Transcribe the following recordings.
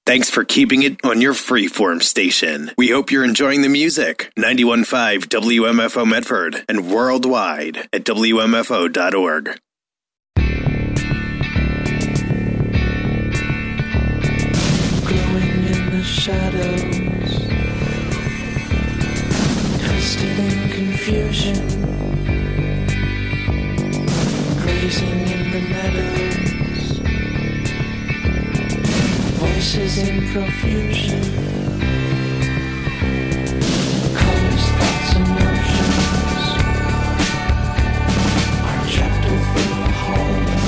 Thanks for keeping it on your freeform station. We hope you're enjoying the music. 91.5 WMFO Medford and worldwide at WMFO.org. Glowing in the shadows, twisted in confusion, grazing in the meadows, voices in profusion, colors, thoughts, emotions are trapped within the halls,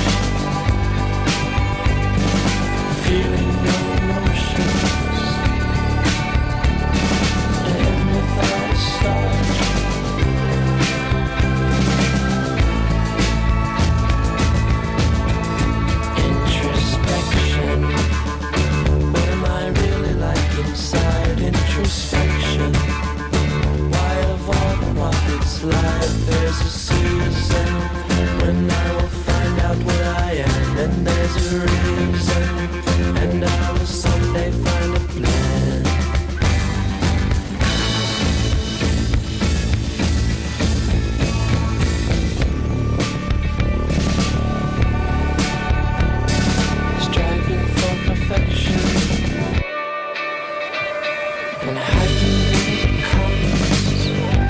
feeling no emotions, and without a start. Introspection. What am I really like inside? Introspection. Why of all the prophets' life there's a season when I will find out what I am, and there's a reason, and I will someday find a plan. Striving for perfection, and hiding it comes,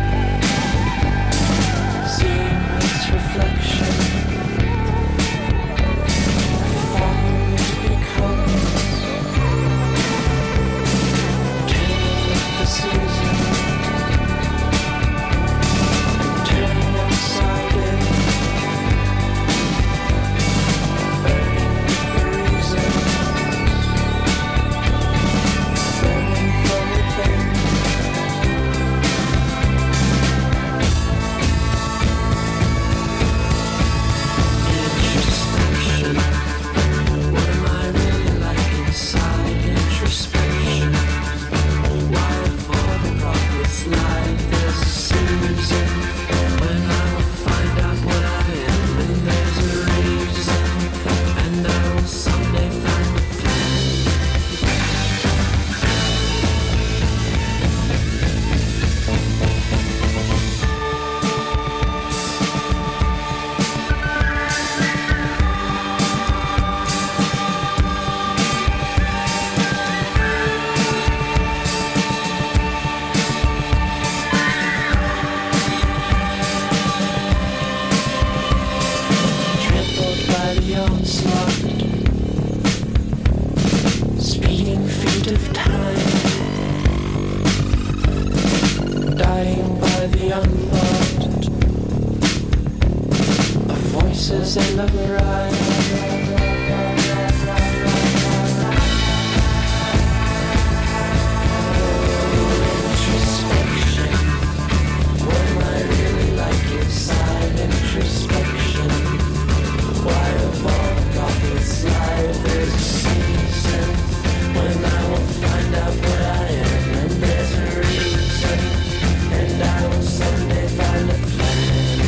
seeing its reflection, falling it becomes, turning with the season, and turning outside it, burning with the reason, burning from within. Introspection. What am I really like inside? Introspection. Why of all the prophets' life there's a season when I will find out what I am, and there's a reason, and I will someday find a plan. Trampled by the onslaught, speeding feet of time, dying by the unthought of voices and of rhyme. Introspection. What am I really like inside? Introspection. Why of all the prophets' life there's a season when I will find out what I am, and there's a reason, and I will someday find a plan.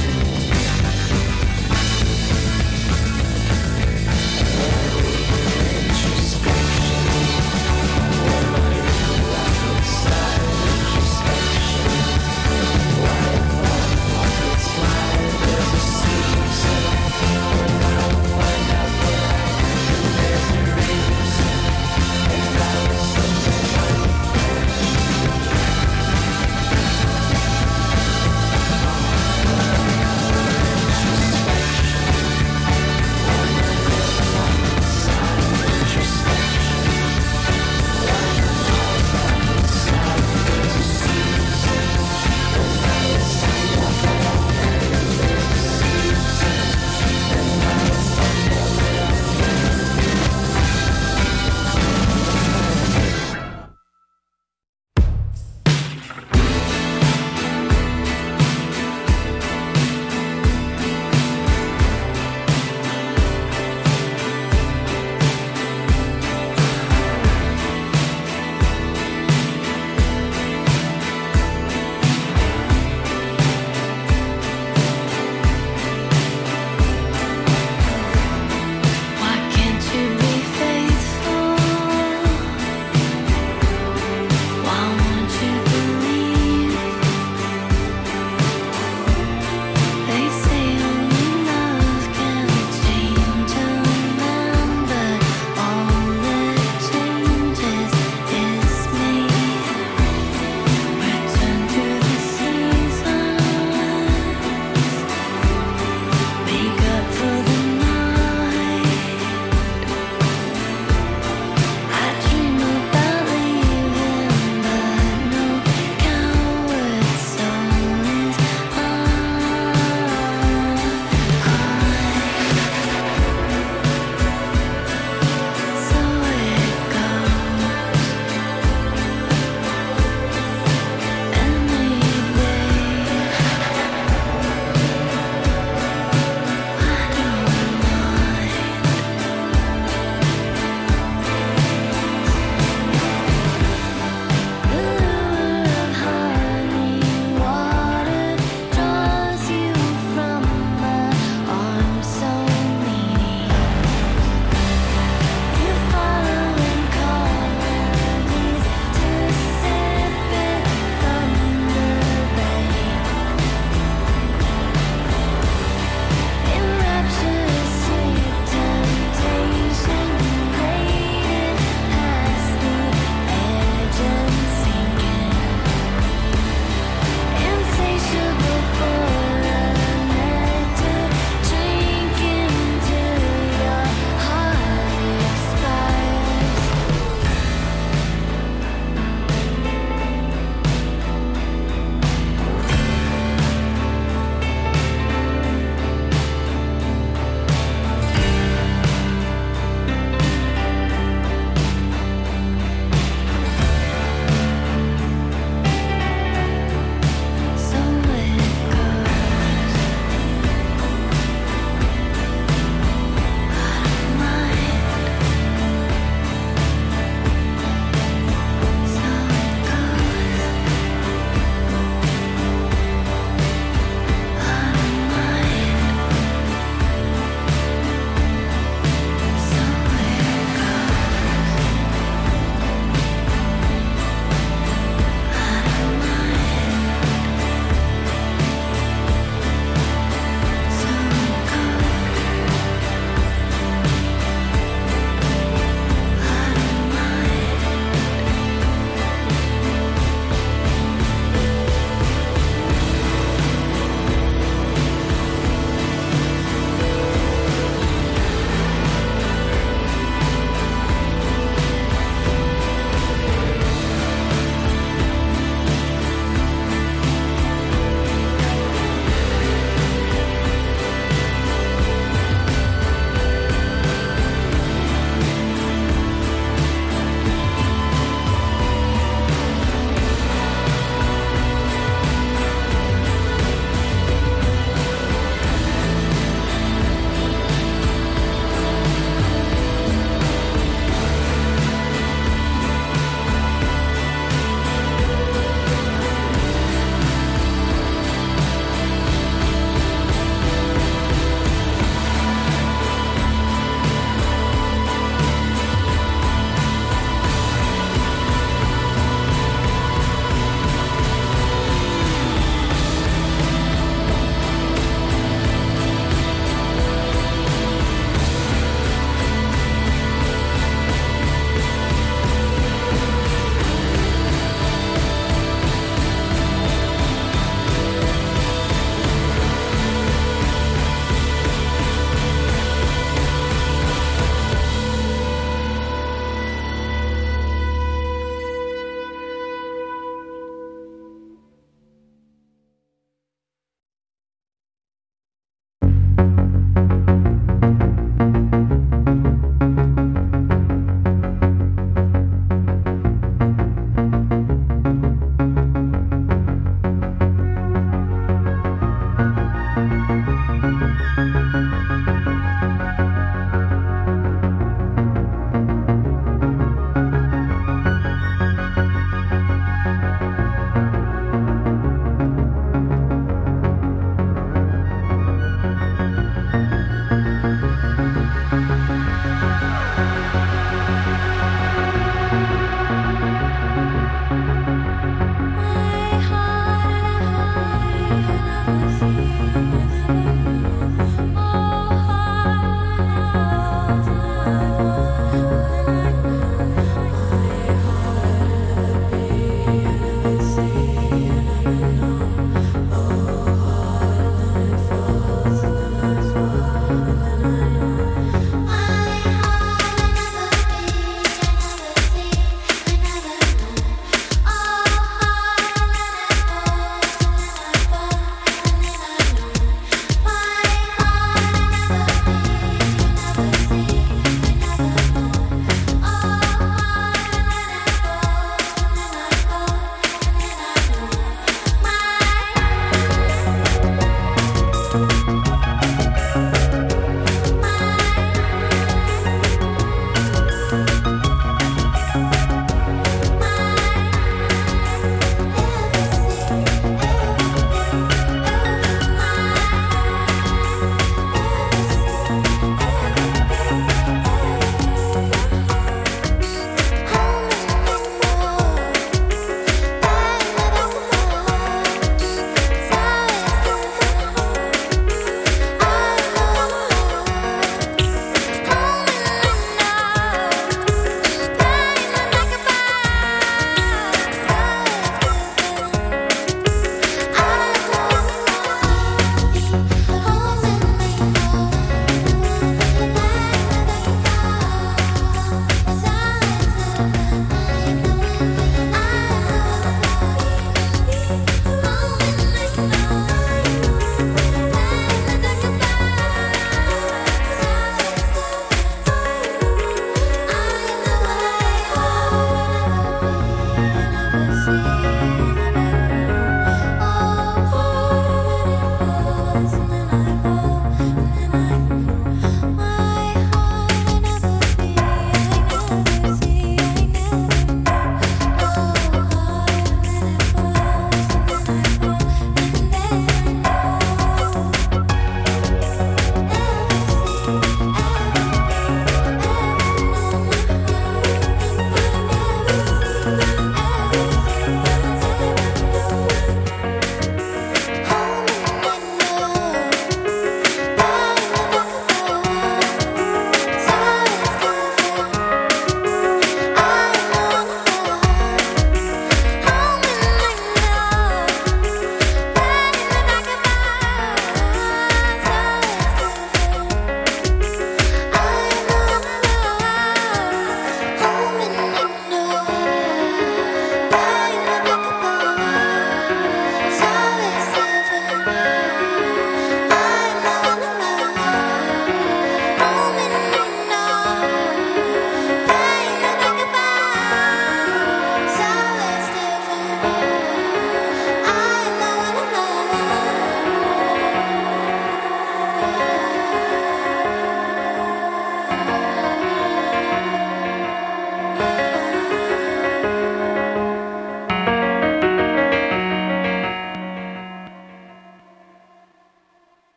Introspection. What am I really like inside? Introspection. Why of all the prophets' life there's a season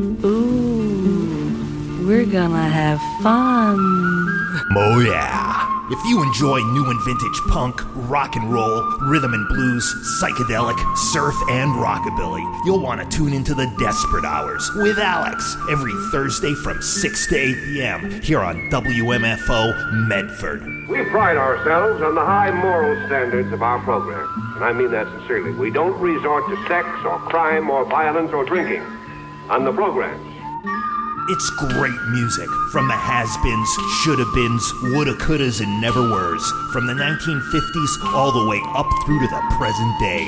Ooh, we're gonna have fun. Oh yeah. If you enjoy new and vintage punk, rock and roll, rhythm and blues, psychedelic, surf, and rockabilly, you'll want to tune into the Desperate Hours with Alex every Thursday from 6 to 8 p.m. here on WMFO Medford. We pride ourselves on the high moral standards of our program, and I mean that sincerely. We don't resort to sex or crime or violence or drinking on the programs. It's great music from the has-beens, shoulda-beens, woulda-couldas, and never-weres, from the 1950s all the way up through to the present day.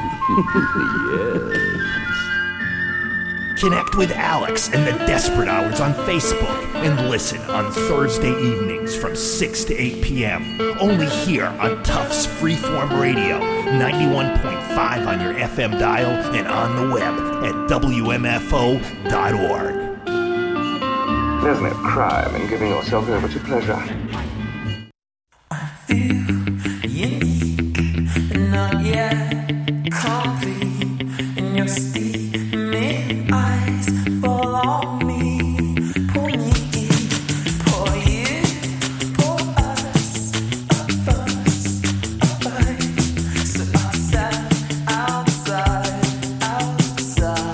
Yes. Connect with Alex and the Desperate Hours on Facebook and listen on Thursday evenings from 6 to 8 p.m. Only here on Tufts Freeform Radio, 91.5 on your FM dial and on the web at WMFO.org. There's no crime in giving yourself over to pleasure. I feel unique, not yet complete, and your steaming eyes fall on me. Pull me in, pour you, pour us, a fuss, a fight. So outside, outside, outside.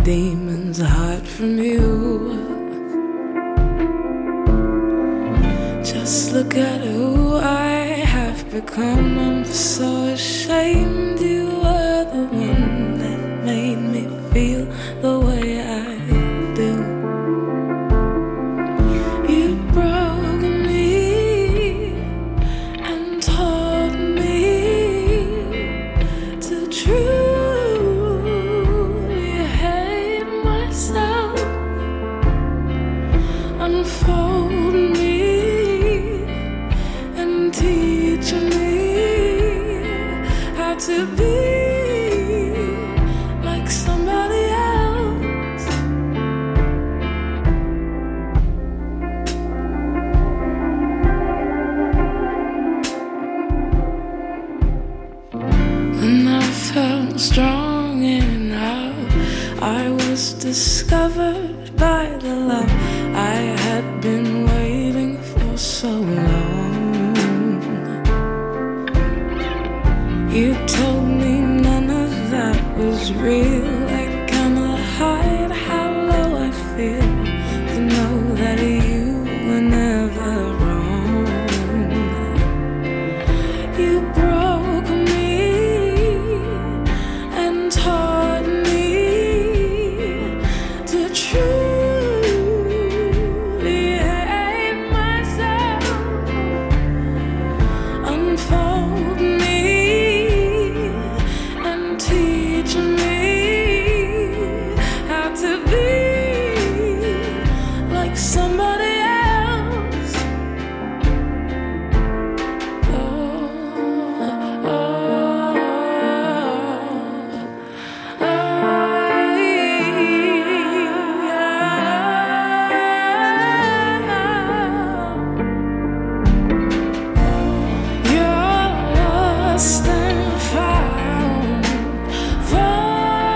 demons hide from you. Just look at who I have become. I'm so ashamed you were the one that made me feel the way I do. You broke me and taught me to truly hate myself. Unfold me and teach me how to be like somebody else. When I felt strong enough, I was discovered by the love I had been waiting for so long. You told me none of that was real. I cannot hide how low I feel to know that you were never wrong. You broke me and taught me to truly hate myself. Unfold me and teach me how to be like somebody else. Oh, oh, you're lost and found, far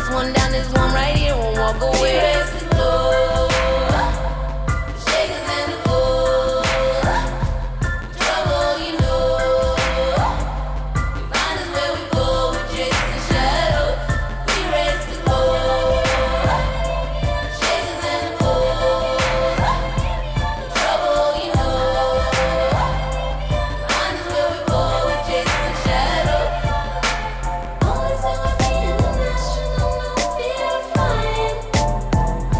this one down, this one right here won't walk away. We raise the glow, shakers and the cold, trouble you know. You find us where we go with jakes and shadows. We raise the glow, shakers and the cold, trouble you know. You find us where we go with jakes and shadows. Always gonna be international, no fear of flying.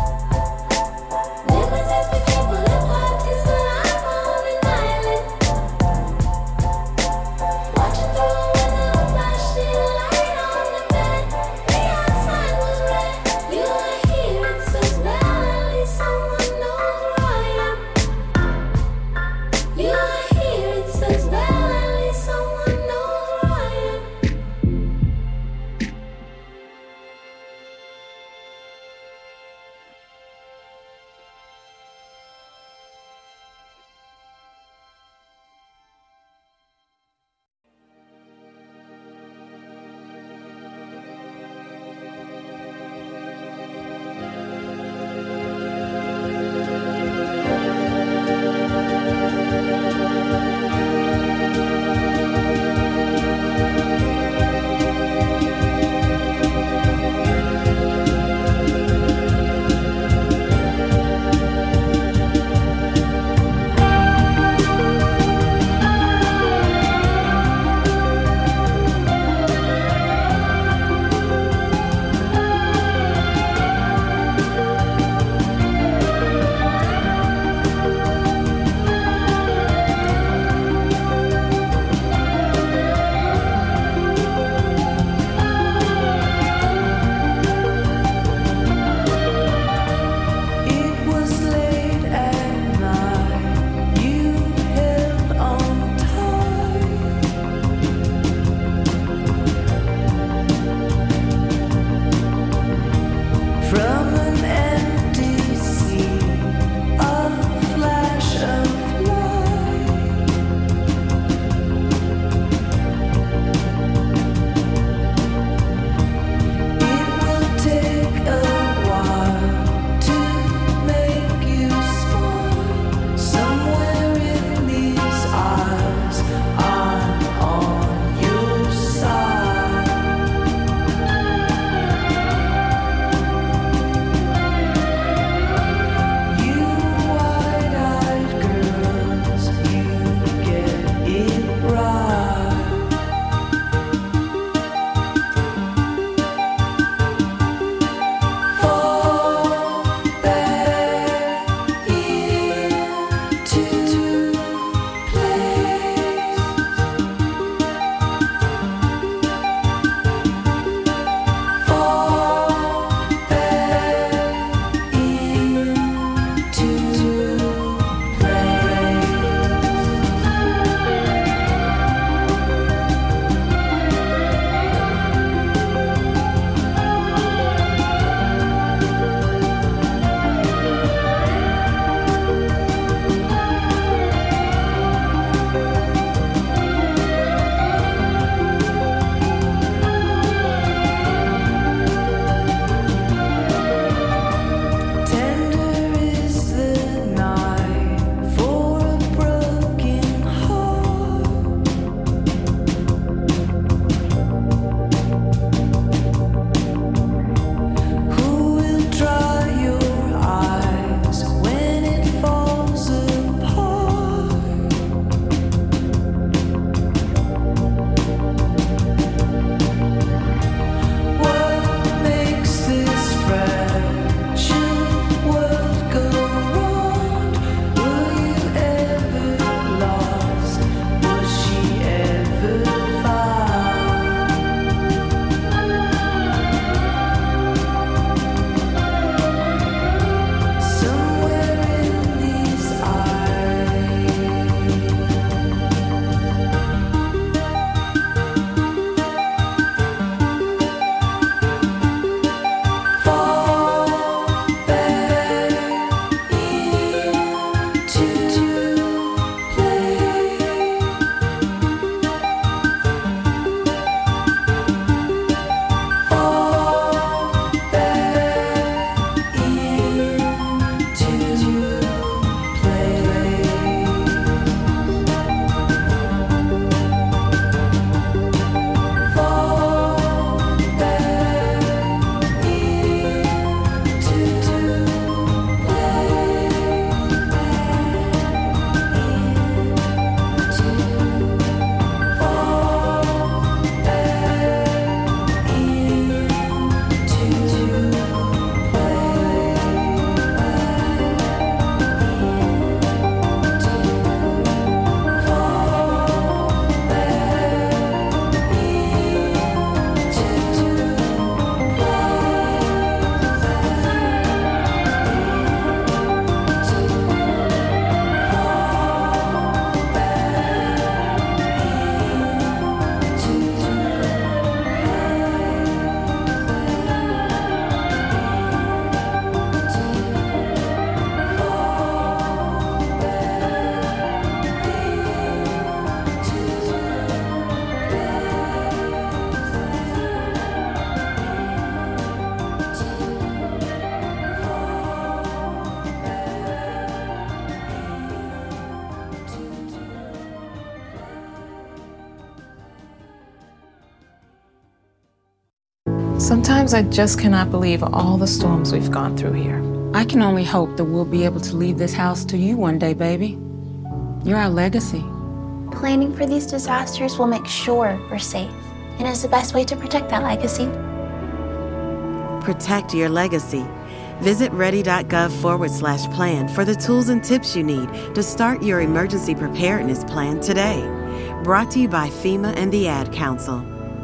Sometimes I just cannot believe all the storms we've gone through here. I can only hope that we'll be able to leave this house to you one day, baby. You're our legacy. Planning for these disasters will make sure we're safe, and is the best way to protect that legacy. Protect your legacy. Visit ready.gov/plan for the tools and tips you need to start your emergency preparedness plan today. Brought to you by FEMA and the Ad Council.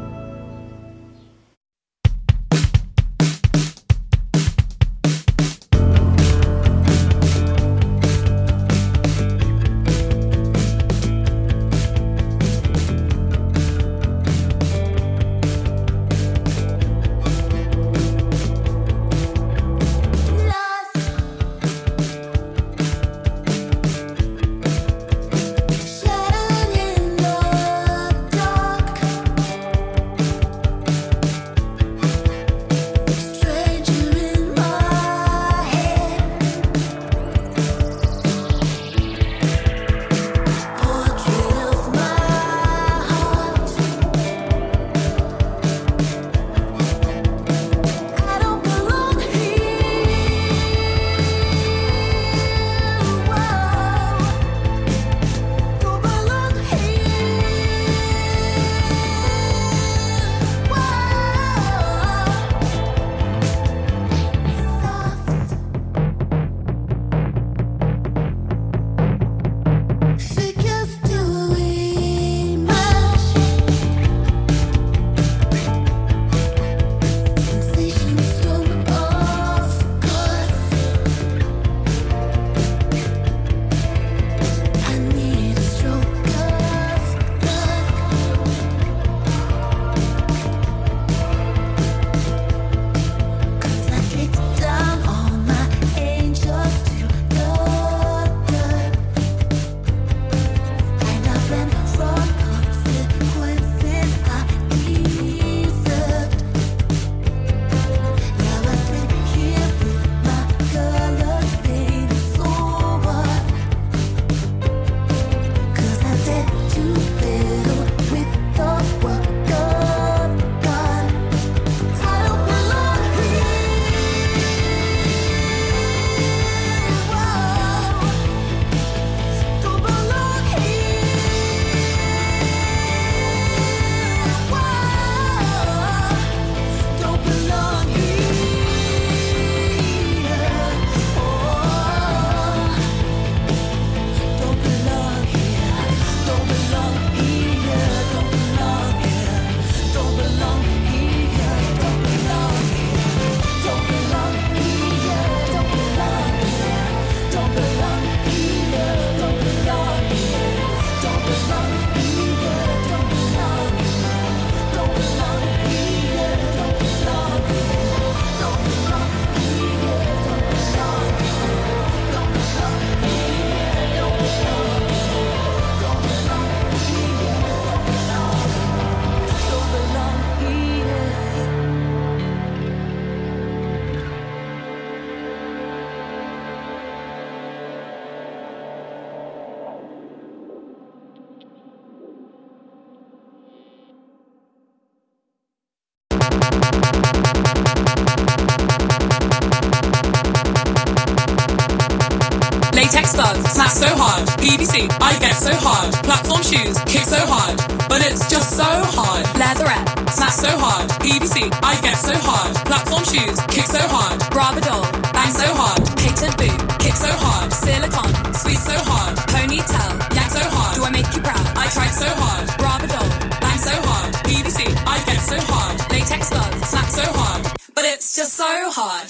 Latex gloves, smash so hard. PVC, I get so hard. Platform shoes, kick so hard. But it's just so hard. Leatherette, smash so hard. PVC, I get so hard. Platform shoes, kick so hard. Bravadol, bang so hard. Patent boot, kick so hard. Silicone, squeeze so hard. Ponytail, yank so hard. Do I make you proud? I tried so hard. Bravadol, bang so hard. PVC, I get so hard. Latex gloves, smash so hard. But it's just so hard.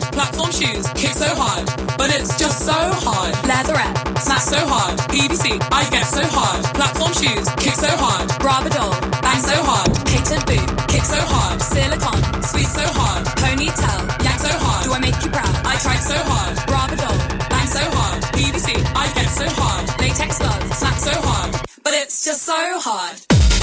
platform shoes, kick so hard, but it's just so hard. Leatherette, smash so hard. PVC, I get so hard. Platform shoes, kick so hard. Bravadol, bang so hard. Catered boot, kick so hard. Silicone, squeeze so hard. Ponytail, yank so hard. Do I make you proud? I tried so hard. Bravadol, bang so hard. PVC, I get so hard. Latex gloves, smack so hard, but it's just so hard.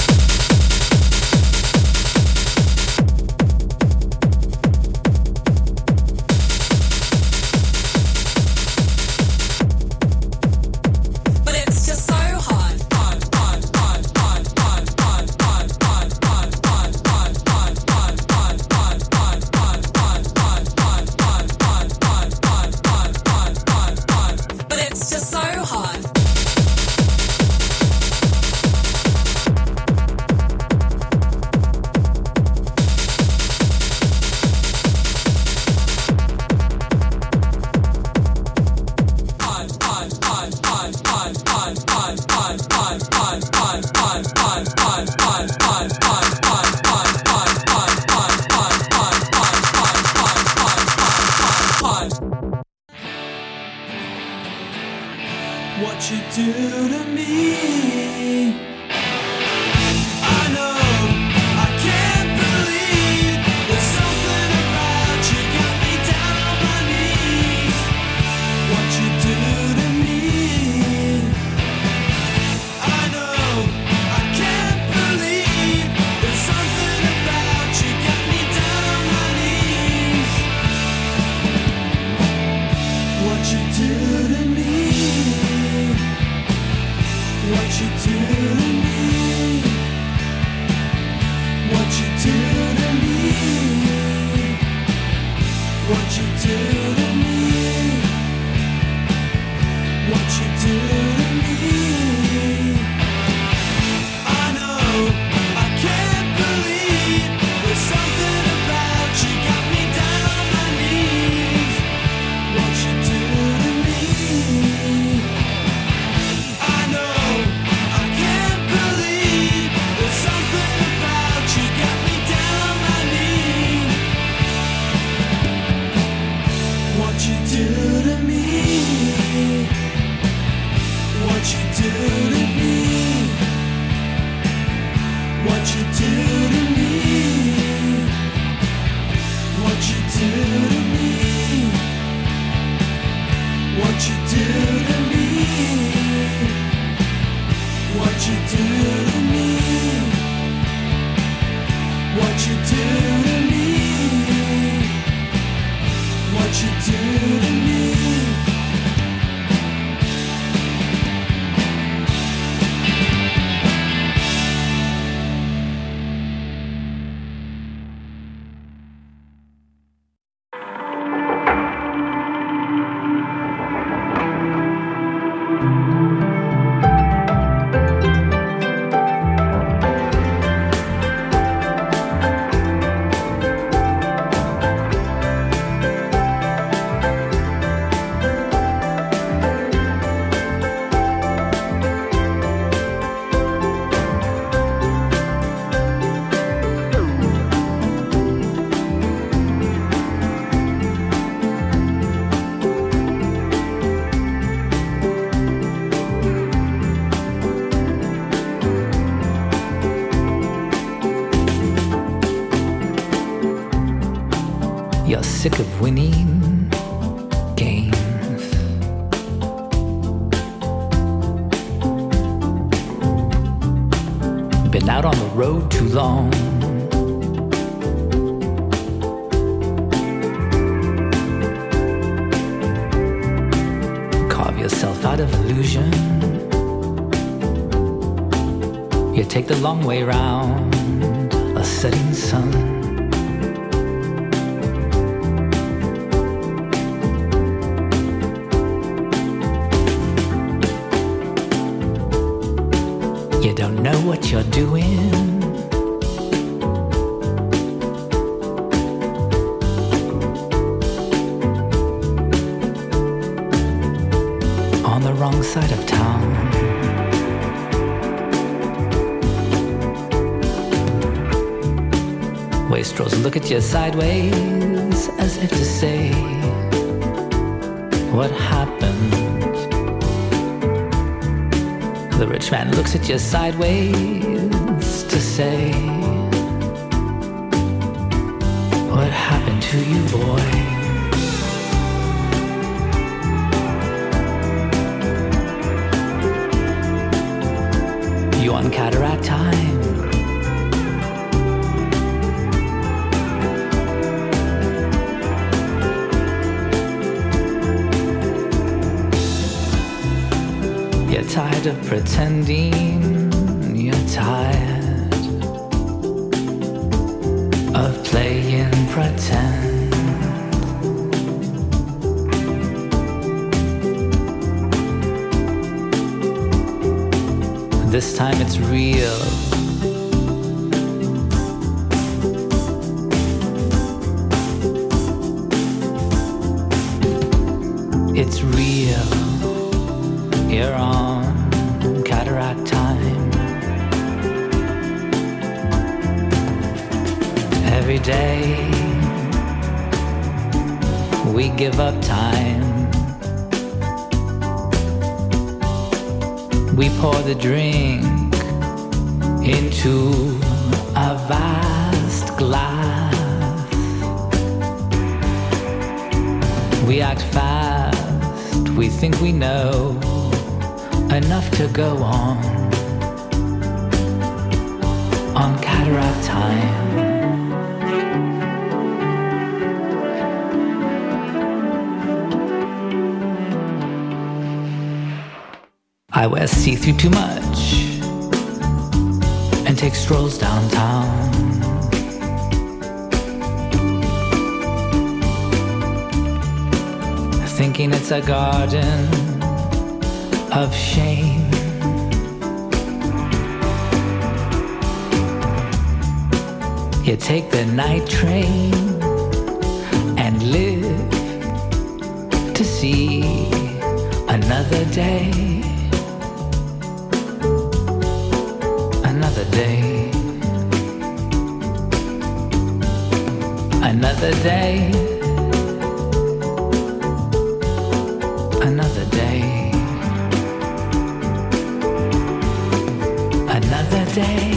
What you do to me, I know I can't believe there's something about you got me down on my knees. What you do to me, I know I can't believe there's something about you got me down on my knees. What you do to me, what you do to me, what you do to me, what you do to me, what you do to me. I know I can't believe there's something about you got me down on my knees. What you do to me, I know I can't believe there's something about you got me down on my knees. What you do to me, what you do to me, what you do to me, what you do to me, what you do to me, what you do to me, what you do to me, what you do to me. You're sick of winning games. Been out on the road too long. Carve yourself out of illusion. You take the long way round a setting sun. You don't know what you're doing. On the wrong side of town. Wastrels look at you sideways. eyes as if to say, what happened? The rich man looks at you sideways to say, what happened to you, boy? You on cataract time. You're tired of pretending, you're tired of playing pretend. This time it's real. It's real. You're on cataract time. Every day we give up time. We pour the drink into a vast glass. We act fast, we think we know enough to go on cataract time. I wear see-through too much and take strolls downtown. Thinking it's a garden of shame. You take the night train and live to see another day. Another day. Another day. Another day. Another day.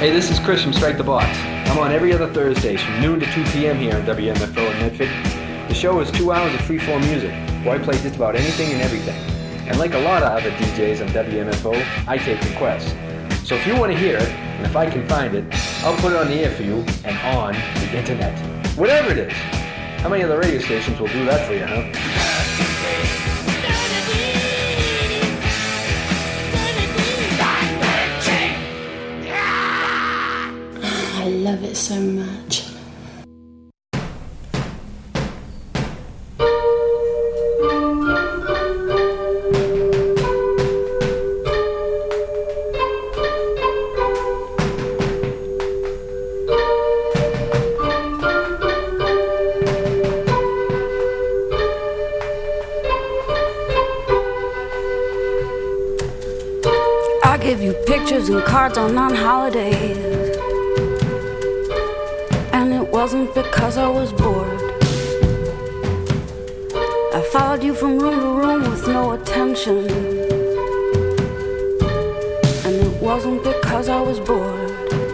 Hey, this is Chris from Strike the Box. I'm on every other Thursdays from noon to 2 p.m. here on WMFO in Medford. The show is 2 hours of freeform music, where I play just about anything and everything. And like a lot of other DJs on WMFO, I take requests. So if you want to hear it, and if I can find it, I'll put it on the air for you and on the internet. Whatever it is. How many other radio stations will do that for you, huh? I love it so much. I give you pictures and cards on non-holidays. And it wasn't because I was bored. I followed you from room to room with no attention. And it wasn't because I was bored.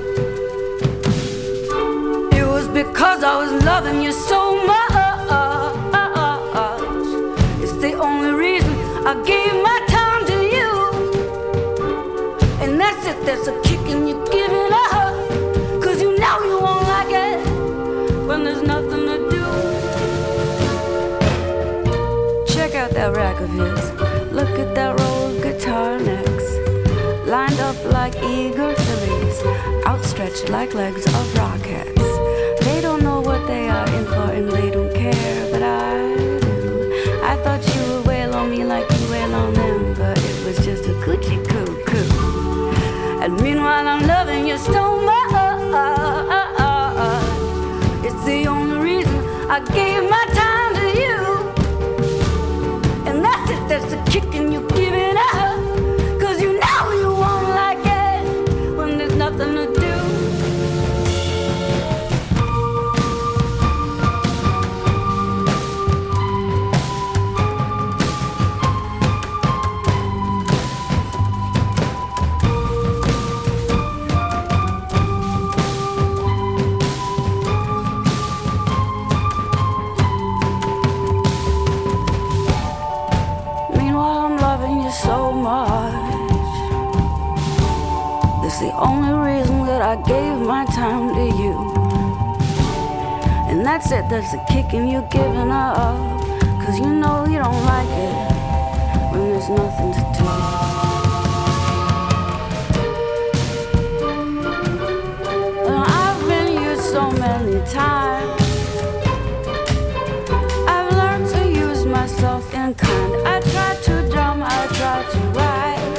It was because I was loving you so much. It's the only reason I gave my time to you. And that's it, there's a kick in you giving up. Cause you know you won't like it when there's nothing to do. Check out that rack of his. Look at that row of guitar necks, lined up like eager fillies, outstretched like legs of rockets. They don't know what they are in for and they don't care, but I do. I thought you would wail on me like you wail on them, but it was just a coochie coo coo. And meanwhile I'm loving you so much. It's the only reason I gave my time to you. And that's it, that's the kick in you giving up. Cause you know you won't like it when there's nothing to do. So much. That's the only reason that I gave my time to you. And that's it, that's the kicking you giving up. Cause you know you don't like it when there's nothing to do. And I've been used so many times. I've learned to use myself in kind. I tried to drum, I tried to write.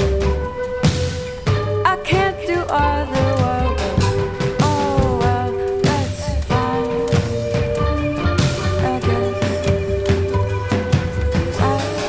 I can't do other work. Oh well, that's fine, I guess. 'Cause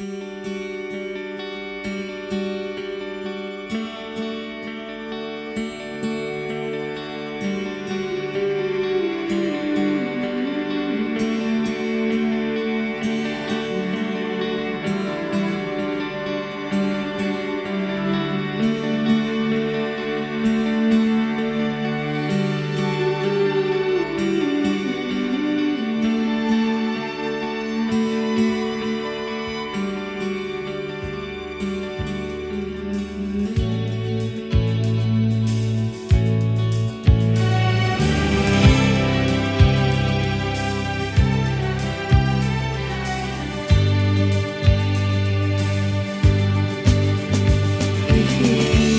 If you